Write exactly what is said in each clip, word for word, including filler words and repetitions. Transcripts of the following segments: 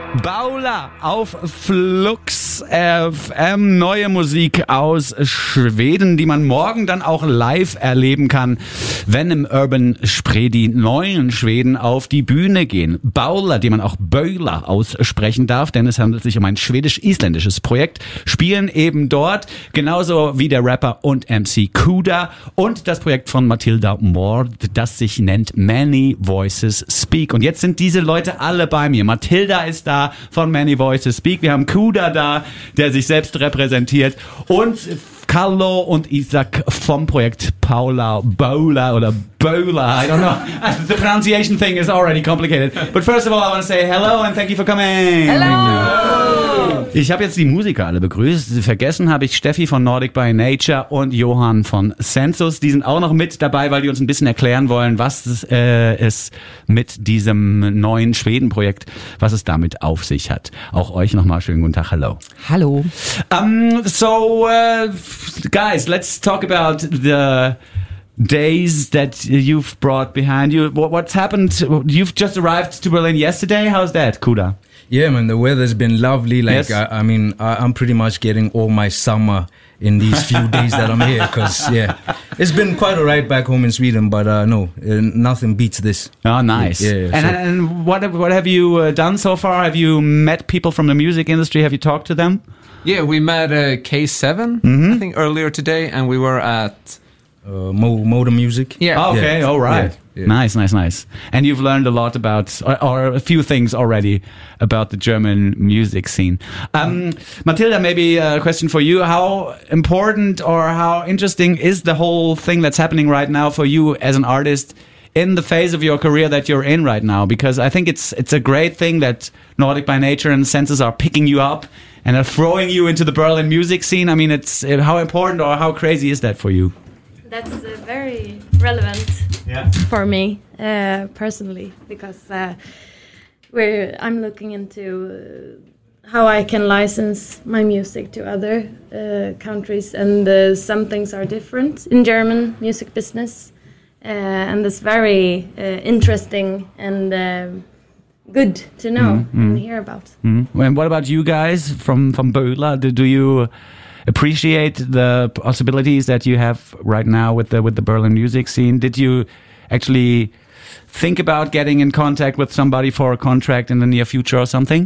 Baula auf Flux F M, neue Musik aus Schweden, die man morgen dann auch live erleben kann, wenn im Urban Spree die neuen Schweden auf die Bühne gehen. Baula, die man auch Böla aussprechen darf, denn es handelt sich um ein schwedisch-isländisches Projekt, spielen eben dort, genauso wie der Rapper und M C Kuda und das Projekt von Matilda Mord, das sich nennt Many Voices Speak. Und jetzt sind diese Leute alle bei mir. Matilda ist da von Many Voices Speak. Wir haben Kuda da, der sich selbst repräsentiert, und Carlo und Isaac vom Projekt Paula Bola oder Bola. I don't know. The pronunciation thing is already complicated. But first of all, I want to say hello and thank you for coming. Hello! Ich habe jetzt die Musiker alle begrüßt. Vergessen habe ich Steffi von Nordic by Nature und Johann von Sensus. Die sind auch noch mit dabei, weil die uns ein bisschen erklären wollen, was es äh, ist mit diesem neuen Schweden-Projekt, was es damit auf sich hat. Auch euch nochmal schönen guten Tag. Hello. Hallo. Um, so, uh, guys, let's talk about the days that you've brought behind you. What, what's happened? You've just arrived to Berlin yesterday. How's that, Kuda? Yeah, man, the weather's been lovely. Like, Yes. I, I mean, I, I'm pretty much getting all my summer in these few days that I'm here. Because, yeah, it's been quite a ride back home in Sweden, but uh, no, uh, nothing beats this. Oh, nice. Yeah, yeah, and, so- and what have, what have you uh, done so far? Have you met people from the music industry? Have you talked to them? Yeah, we met uh, K seven, Mm-hmm. I think, earlier today, and we were at... Uh, Mo, Motor Music. Yeah. Oh, okay, Yeah. all right. Yeah, yeah. Nice, nice, nice. And you've learned a lot about, or, or a few things already about the German music scene. Um, Matilda, maybe a question for you. How important or how interesting is the whole thing that's happening right now for you as an artist in the phase of your career that you're in right now? Because I think it's it's a great thing that Nordic by Nature and Senses are picking you up and are throwing you into the Berlin music scene. I mean, it's how important or how crazy is that for you? That's uh, very relevant Yeah. for me uh, personally, because uh, we're, I'm looking into uh, how I can license my music to other uh, countries, and uh, some things are different in German music business, uh, and it's very uh, interesting and uh, good to know and hear about. Mm-hmm. And what about you guys from from Böla? Do, do you appreciate the possibilities that you have right now with the with the Berlin music scene? Did you actually think about getting in contact with somebody for a contract in the near future or something?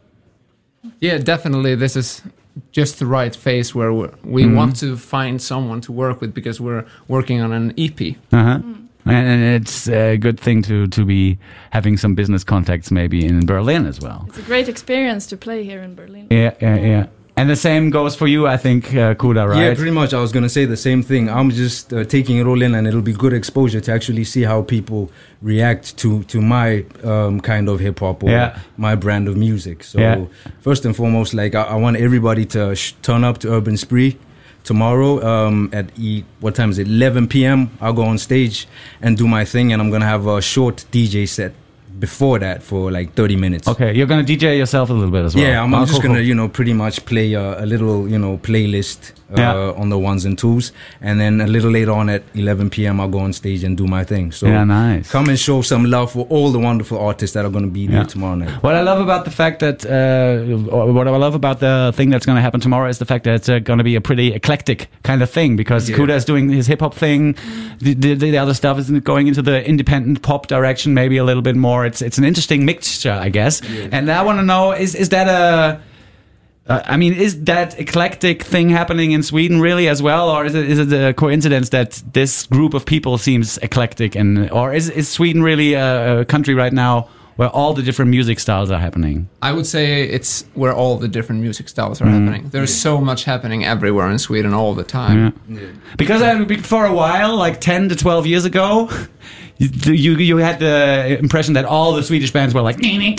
Yeah, definitely. This is just the right phase where we're, we Mm-hmm. want to find someone to work with, because we're working on an E P. Uh-huh. And it's a good thing to to be having some business contacts maybe in Berlin as well. It's a great experience to play here in Berlin. Yeah, yeah, yeah. And the same goes for you, I think, uh, Kuda, right? Yeah, pretty much. I was going to say the same thing. I'm just uh, taking it all in, and it'll be good exposure to actually see how people react to, to my um, kind of hip-hop or Yeah. my brand of music. So Yeah. first and foremost, like I, I want everybody to sh- turn up to Urban Spree tomorrow um, at, e- what time is it, eleven p.m. I'll go on stage and do my thing, and I'm going to have a short D J set before that for like thirty minutes. Okay, you're gonna D J yourself a little bit as well. Yeah, I'm, Oh, I'm just cool, gonna, cool. you know, pretty much play a, a little, you know, playlist uh, Yeah. on the ones and twos, and then a little later on at eleven p.m. I'll go on stage and do my thing. So Yeah, nice. come and show some love for all the wonderful artists that are going to be there Yeah. tomorrow night. What I love about the fact that, uh, or what I love about the thing that's going to happen tomorrow is the fact that it's uh, going to be a pretty eclectic kind of thing, because Yeah. Kuda is doing his hip hop thing, the, the, the other stuff is going into the independent pop direction, maybe a little bit more. It's it's an interesting mixture, I guess. And I want to know, is is that a Uh, I mean, is that eclectic thing happening in Sweden really as well, or is it is it a coincidence that this group of people seems eclectic, and or is is Sweden really a, a country right now where all the different music styles are happening? I would say it's where all the different music styles are happening. There's so much happening everywhere in Sweden all the time. Yeah. Because I, for a while, like ten to twelve years ago, you you, you had the impression that all the Swedish bands were like, hey,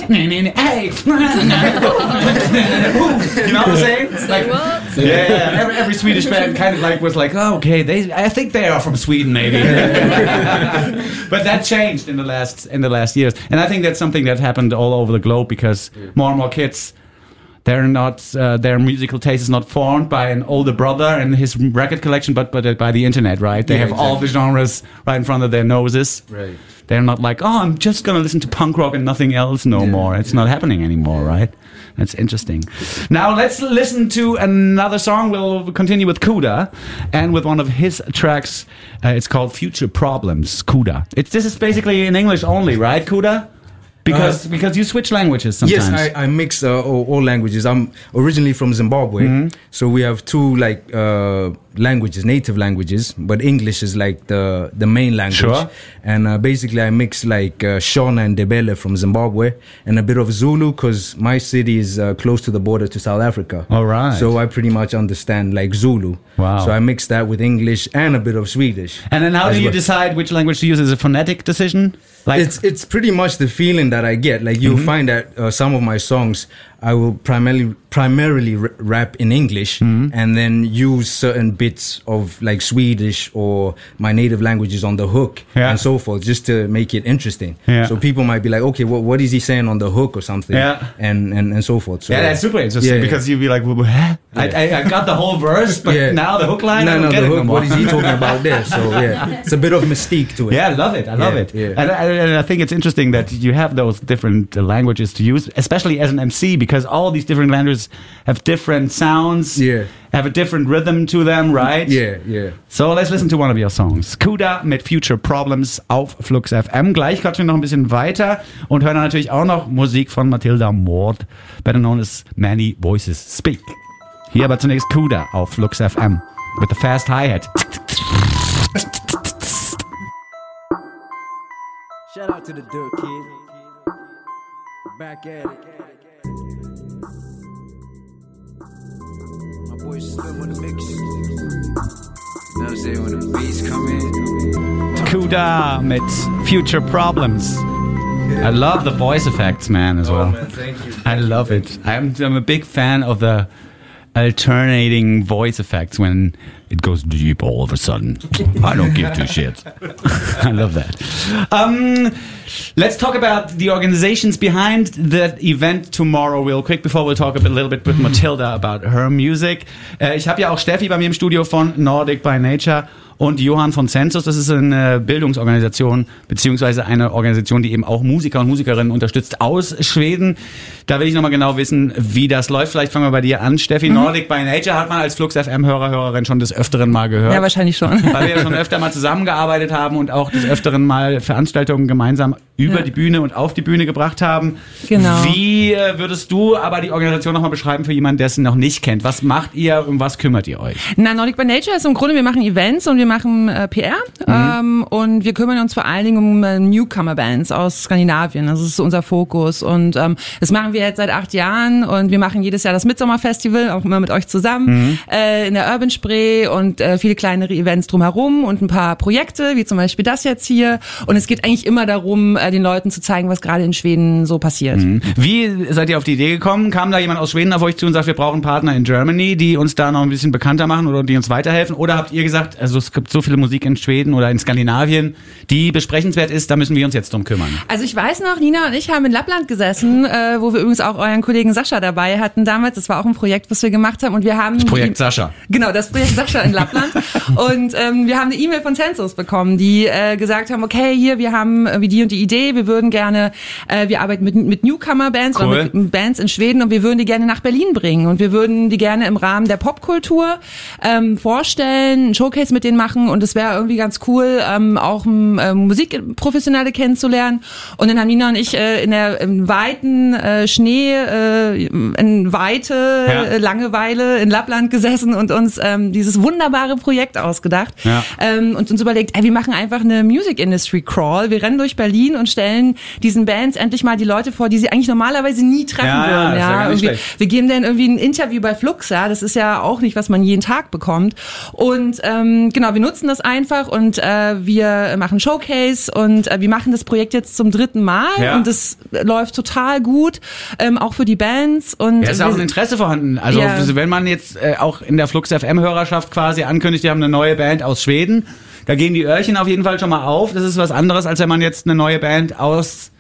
you know what I'm saying? Like, What? yeah, every, every Swedish band kind of like was like, oh, okay, they, I think they are from Sweden, maybe. But that changed in the last in the last years, and I think that's something that happened all over the globe because more and more kids, they're not, uh, their musical taste is not formed by an older brother and his record collection, but, but by the internet, right? They Yeah, have all the genres right in front of their noses. Right. They're not like, oh, I'm just going to listen to punk rock and nothing else no Yeah, more. It's yeah. not happening anymore, right? That's interesting. Now let's listen to another song. We'll continue with Kuda and with one of his tracks. Uh, it's called Future Problems, Kuda. It's, this is basically in English only, right, Kuda? Because uh, because you switch languages sometimes. Yes, I, I mix uh, all, all languages. I'm originally from Zimbabwe, Mhm. so we have two like uh, languages, native languages, but English is like the the main language. Sure. And uh, basically, I mix like uh, Shona and Ndebele from Zimbabwe, and a bit of Zulu because my city is uh, close to the border to South Africa. All right. So I pretty much understand like Zulu. Wow. So I mix that with English and a bit of Swedish. And then how as do you well. decide which language to use? Is it a phonetic decision? Like It's it's pretty much the feeling that I get. Like you'll find that uh, some of my songs I will primarily primarily r- rap in English and then use certain bits of like Swedish or my native languages on the hook Yeah. and so forth, just to make it interesting. Yeah. So people might be like, okay, what what is he saying on the hook or something? Yeah. and and and so forth. So, yeah, that's super interesting yeah, because you'd be like, well, huh? I, I, I got the whole verse, but Yeah. now the hook line, I No, don't no, get the it hook. no more. What is he talking about there? So yeah, it's a bit of mystique to it. Yeah, I love it. I love Yeah, it. yeah. And, I, and I think it's interesting that you have those different uh, languages to use, especially as an M C, because all these different languages have different sounds, Yeah. have a different rhythm to them, right? Yeah, yeah. So let's listen to one of your songs. Kuda mit Future Problems auf Flux F M. Gleich quatschen wir noch ein bisschen weiter und hören dann natürlich auch noch Musik von Matilda Mord, better known as Many Voices Speak. Hier aber zunächst Kuda auf Flux F M with the fast hi-hat. Shout out to the Dirt Kid. Back at it. My boy Slim on the mix. You know what I'm saying? When the beats come in. Kuda mit Future Problems. I love the voice effects, man, as well. Oh, man, thank you. I love it. I'm, I'm a big fan of the alternating voice effects when it goes deep all of a sudden. I don't give two shits. I love that. Um, let's talk about the organizations behind the event tomorrow real quick before we'll talk a, bit, a little bit with Matilda about her music. Äh, ich habe ja auch Steffi bei mir im Studio von Nordic by Nature und Johann von Census. Das ist eine Bildungsorganisation beziehungsweise eine Organisation, die eben auch Musiker und Musikerinnen unterstützt aus Schweden. Da will ich nochmal genau wissen, wie das läuft. Vielleicht fangen wir bei dir an, Steffi. Mhm. Nordic by Nature hat man als Flux F M-Hörer, Hörerin schon des Öfteren mal gehört. Ja, wahrscheinlich schon. Weil wir ja schon öfter mal zusammengearbeitet haben und auch des Öfteren mal Veranstaltungen gemeinsam über Ja. die Bühne und auf die Bühne gebracht haben. Genau. Wie äh, würdest du aber die Organisation nochmal beschreiben für jemanden, der es noch nicht kennt? Was macht ihr, um was kümmert ihr euch? Na, Nordic by Nature ist im Grunde, wir machen Events und wir machen äh, P R ähm, und wir kümmern uns vor allen Dingen um äh, Newcomer-Bands aus Skandinavien. Das ist so unser Fokus und ähm, das machen wir jetzt seit acht Jahren und wir machen jedes Jahr das Midsommer-Festival, auch immer mit euch zusammen, Mhm. äh, in der Urban Spree und äh, viele kleinere Events drumherum und ein paar Projekte, wie zum Beispiel das jetzt hier. Und es geht eigentlich immer darum, äh, den Leuten zu zeigen, was gerade in Schweden so passiert. Mhm. Wie seid ihr auf die Idee gekommen? Kam da jemand aus Schweden auf euch zu und sagt, wir brauchen Partner in Germany, die uns da noch ein bisschen bekannter machen oder die uns weiterhelfen? Oder habt ihr gesagt, also es gibt so viele Musik in Schweden oder in Skandinavien, die besprechenswert ist, da müssen wir uns jetzt drum kümmern? Also ich weiß noch, Nina und ich haben in Lappland gesessen, äh, wo wir übrigens auch euren Kollegen Sascha dabei hatten damals. Das war auch ein Projekt, was wir gemacht haben und wir haben... Das Projekt die, Sascha. Genau, das Projekt Sascha in Lappland. Und ähm, wir haben eine E-Mail von Census bekommen, die äh, gesagt haben, okay, hier, wir haben äh, die und die Idee, wir würden gerne, äh, wir arbeiten mit, mit Newcomer-Bands Cool. oder mit Bands in Schweden und wir würden die gerne nach Berlin bringen und wir würden die gerne im Rahmen der Popkultur ähm, vorstellen, ein Showcase mit denen machen und es wäre irgendwie ganz cool, ähm, auch äh, Musikprofessionelle kennenzulernen. Und dann haben Nina und ich äh, in der im weiten äh, Schnee, äh, in Weite, Ja. äh, Langeweile in Lappland gesessen und uns ähm, dieses wunderbare Projekt ausgedacht Ja. ähm, und uns überlegt, ey, wir machen einfach eine Music Industry Crawl. Wir rennen durch Berlin und stellen diesen Bands endlich mal die Leute vor, die sie eigentlich normalerweise nie treffen Ja, ja, würden. das ist ja gar nicht irgendwie. schlecht. Wir geben denen irgendwie ein Interview bei Flux, ja, das ist ja auch nicht, was man jeden Tag bekommt. Und ähm, genau, wir nutzen das einfach und äh, wir machen Showcase und äh, wir machen das Projekt jetzt zum dritten Mal Ja. und das läuft total gut, ähm, auch für die Bands. Und Ja, ist auch wir- ein Interesse vorhanden. Also Ja. wenn man jetzt äh, auch in der Flux F M-Hörerschaft quasi ankündigt, die haben eine neue Band aus Schweden, da gehen die Öhrchen auf jeden Fall schon mal auf. Das ist was anderes, als wenn man jetzt eine neue Band aus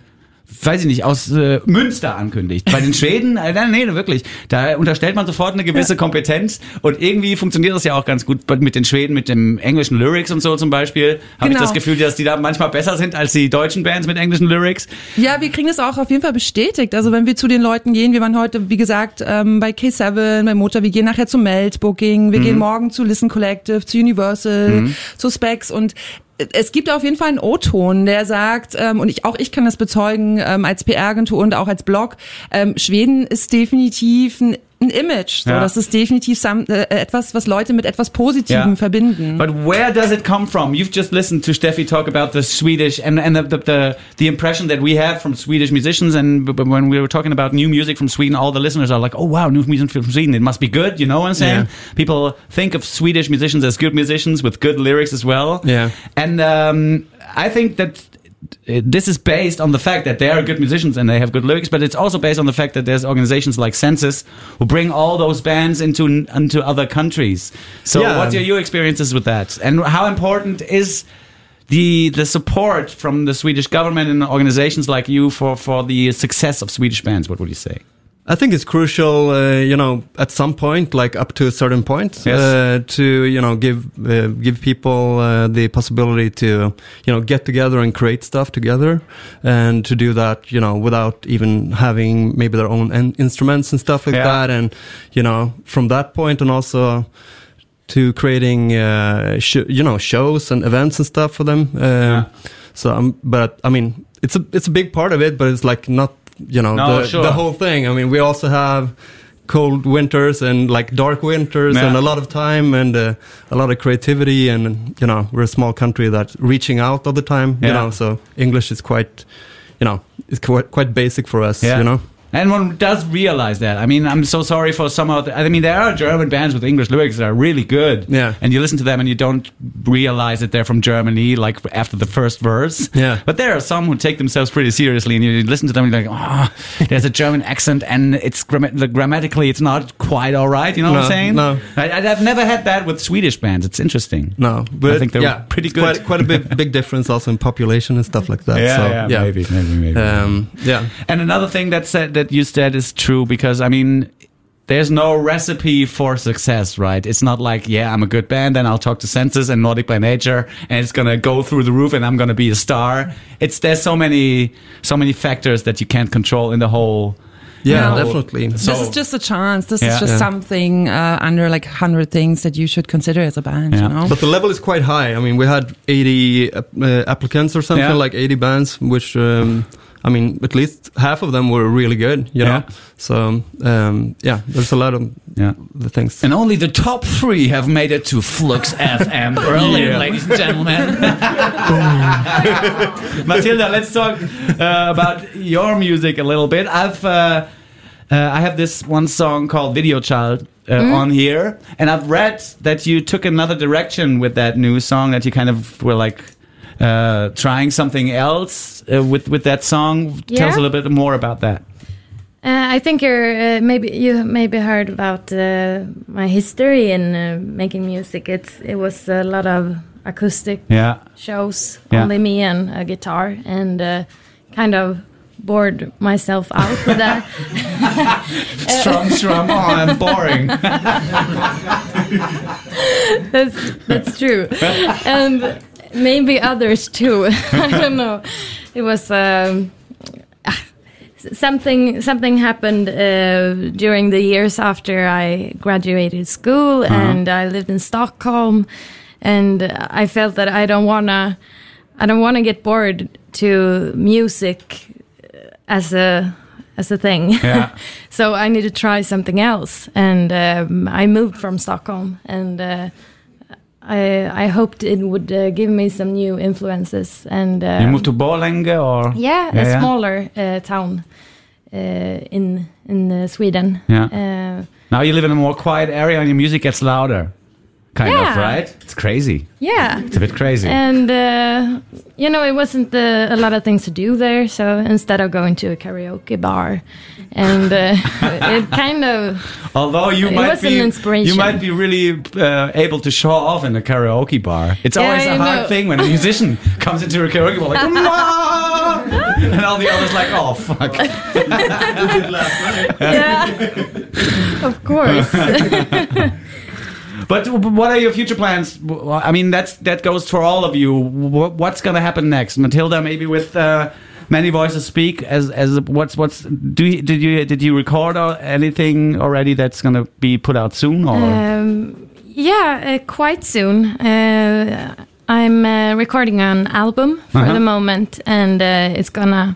weiß ich nicht, aus äh, Münster ankündigt. Bei den Schweden, äh, nee, wirklich, da unterstellt man sofort eine gewisse Kompetenz und irgendwie funktioniert das ja auch ganz gut mit den Schweden, mit dem englischen Lyrics und so zum Beispiel. Habe Genau. ich das Gefühl, dass die da manchmal besser sind als die deutschen Bands mit englischen Lyrics. Ja, wir kriegen das auch auf jeden Fall bestätigt. Also wenn wir zu den Leuten gehen, wir waren heute, wie gesagt, ähm, bei K sieben, bei Motor, wir gehen nachher zu Melt Booking, wir mhm. gehen morgen zu Listen Collective, zu Universal, mhm. zu Specs und es gibt auf jeden Fall einen O-Ton, der sagt, ähm, und ich auch ich kann das bezeugen, ähm, als P R-Agentur und auch als Blog, ähm, Schweden ist definitiv ein, ein Image. So, ja. Das ist definitiv some, äh, etwas, was Leute mit etwas Positivem ja. verbinden. But where does it come from? You've just listened to Steffi talk about the Swedish and, and the, the, the, the impression that we have from Swedish musicians, and when we were talking about new music from Sweden, all the listeners are like, oh wow, new music from Sweden, it must be good, you know what I'm saying? Yeah. People think of Swedish musicians as good musicians with good lyrics as well. Yeah. And um, I think that this is based on the fact that they are good musicians and they have good lyrics, but it's also based on the fact that there's organizations like Census who bring all those bands into into other countries. So Yeah. what are your experiences with that? And how important is the the support from the Swedish government and organizations like you for, for the success of Swedish bands? What would you say? I think it's crucial, uh, you know, at some point, like up to a certain point, Yes. uh, to, you know, give, uh, give people, uh, the possibility to, you know, get together and create stuff together, and to do that, you know, without even having maybe their own en- instruments and stuff like Yeah. that. And, you know, from that point and also to creating, uh, sh- you know, shows and events and stuff for them. Um, Yeah. So, um, but I mean, it's a, it's a big part of it, but it's like not, you know, No, the, sure. the whole thing. I mean, we also have cold winters and like dark winters Yeah. and a lot of time and uh, a lot of creativity, and, you know, we're a small country that's reaching out all the time, you Yeah. know, so English is quite, you know, it's quite, quite basic for us, Yeah. you know. And one does realize that. I mean, I'm so sorry for some of the, I mean, there are German bands with English lyrics that are really good. Yeah. And you listen to them and you don't realize that they're from Germany, like after the first verse. Yeah. But there are some who take themselves pretty seriously, and you listen to them and you're like, oh, there's a German accent, and it's gram- the, grammatically it's not quite all right. You know what I'm No, saying? no. I, I've never had that with Swedish bands. It's interesting. No, but I think they're yeah, pretty it's good. Quite, quite a big, big difference also in population and stuff like that. Yeah, so, yeah, maybe, maybe, maybe. Um, yeah. And another thing that said that you said is true, because I mean, there's no recipe for success, right? It's not like, yeah, I'm a good band, and I'll talk to Census and Nordic by Nature, and it's gonna go through the roof, and I'm gonna be a star. It's there's so many so many factors that you can't control in the whole. Yeah, you know, definitely. So, This is just a chance. This Yeah. is just Yeah. something uh, under like a hundred things that you should consider as a band, Yeah. you know? But the level is quite high. I mean, we had eighty uh, applicants or something, Yeah. like eighty bands, which, um, I mean, at least half of them were really good, you know? Yeah. So, um, yeah, there's a lot of Yeah. the things. And only the top three have made it to Flux F M Berlin, Yeah. ladies and gentlemen. Matilda, let's talk uh, about your music a little bit. I've uh, uh, I have this one song called Video Child uh, on here, and I've read that you took another direction with that new song, that you kind of were like uh, trying something else uh, with with that song. Tell us a Yeah. little bit more about that. Uh, I think you're uh, maybe you maybe heard about uh, my history in uh, making music. It's it was a lot of acoustic Yeah. shows, Yeah. only me and a guitar, and uh, kind of bored myself out with that. Strum, strum. Oh, I'm boring. that's that's true, and maybe others too. I don't know. It was. Um, Something something happened uh, during the years after I graduated school, Uh-huh. and I lived in Stockholm, and I felt that I don't wanna I don't wanna get bored to music as a as a thing. Yeah. So I need to try something else, and um, I moved from Stockholm, and uh, I I hoped it would uh, give me some new influences. And uh, You moved to Borlänge, or yeah, Yeah, a yeah. smaller uh, town uh, in in uh, Sweden. Yeah. Uh, Now you live in a more quiet area and your music gets louder. Kind of, Yeah. right? It's crazy. yeah. It's a bit crazy. And uh, you know, it wasn't uh, a lot of things to do there. So instead of going to a karaoke bar, and uh, it kind of Although you it might was be, an inspiration. you might be really uh, able to show off in a karaoke bar. It's Yeah, always a I hard know. thing when a musician comes into a karaoke bar like, "Mwah!" And all the others like, oh, fuck. Yeah, of course. But what are your future plans? I mean, that's that goes for all of you. What's going to happen next? Matilda, maybe with uh, Many Voices Speak. As as what's what's do you, did you did you record anything already that's going to be put out soon? Or Um, yeah, uh, quite soon. Uh, I'm uh, recording an album for Uh-huh. the moment, and uh, it's gonna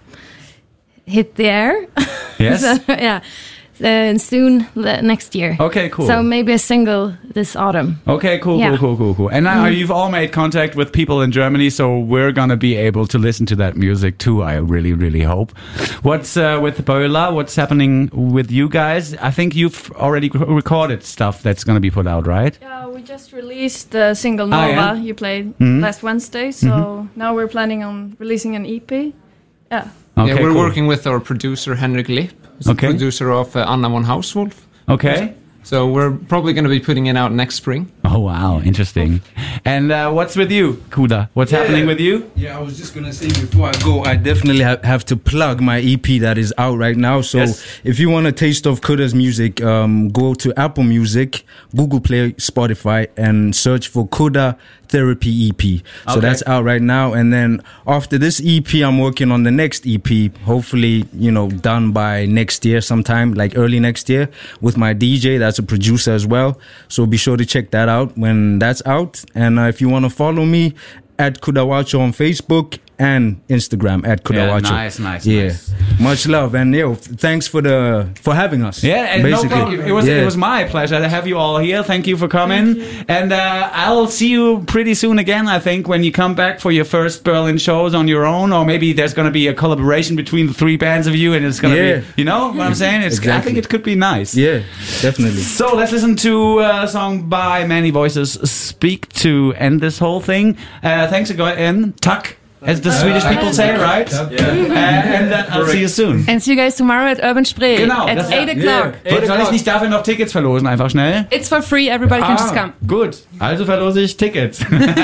hit the air. Yes. So, yeah, uh, soon le- next year. Okay, cool. So maybe a single this autumn. Okay, cool, Yeah. cool, cool, cool, cool. And now you've all made contact with people in Germany, so we're gonna be able to listen to that music too. I really, really hope. What's uh, with Böhler? What's happening with you guys? I think you've already c- recorded stuff that's gonna be put out, right? Yeah, we just released the single Ah, Nova yeah? you played Mhm. last Wednesday, so now we're planning on releasing an E P. Yeah. Okay, yeah, we're cool. working with our producer Henrik Lipp, who's Okay. the producer of uh, Anna von Hauswolf. Okay. So we're probably going to be putting it out next spring. Oh wow, interesting. And uh, what's with you, Kuda? What's Yeah. happening with you? Yeah, I was just gonna say before I go, I definitely ha- have to plug my E P that is out right now. So Yes. if you want a taste of Kuda's music, um, go to Apple Music, Google Play, Spotify, and search for Kuda Therapy E P. So Okay. that's out right now. And then after this E P, I'm working on the next E P. Hopefully, you know, done by next year sometime, like early next year, with my D J. That's a producer as well. So be sure to check that out when that's out. And uh, if you want to follow me, at Kudawacho on Facebook and Instagram at Kudawacho. Yeah, nice, nice, Yeah, nice. much love, and yo, thanks for the for having us. Yeah, and basically. no problem. It was Yeah. it was my pleasure to have you all here. Thank you for coming, and uh, I'll see you pretty soon again. I think when you come back for your first Berlin shows on your own, or maybe there's going to be a collaboration between the three bands of you, and it's going to Yeah. be, you know what I'm saying? It's, I Exactly. think it could be nice. Yeah, definitely. So let's listen to a song by Many Voices Speak to end this whole thing. Uh, thanks again. Tack, as the Swedish people say, right? Uh, and then I'll see you soon. And see you guys tomorrow at Urban Spree Genau, at das- eight o'clock. Soll soll ich nicht dafür noch Tickets verlosen, einfach schnell? It's for free, everybody can just come. Gut, also verlose ich Tickets.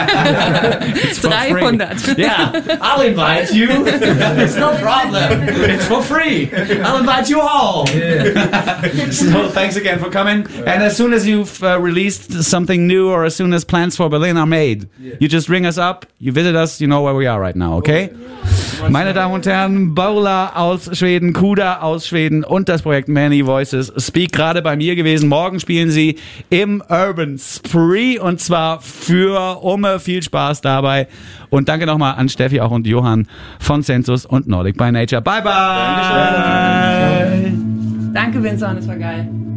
It's for free. dreihundert. Yeah, I'll invite you. It's no problem. It's for free. I'll invite you all. So thanks again for coming. And as soon as you've uh, released something new, or as soon as plans for Berlin are made, you just ring us up, you visit us, you know where we are right now, okay? Meine Damen und Herren, Böhler aus Schweden, Kuda aus Schweden und das Projekt Many Voices Speak gerade bei mir gewesen. Morgen spielen sie im Urban Spree und zwar für Umme. Viel Spaß dabei. Und danke nochmal an Steffi auch und Johann von Sensus und Nordic by Nature. Bye, bye! Danke, Vincent, das war geil.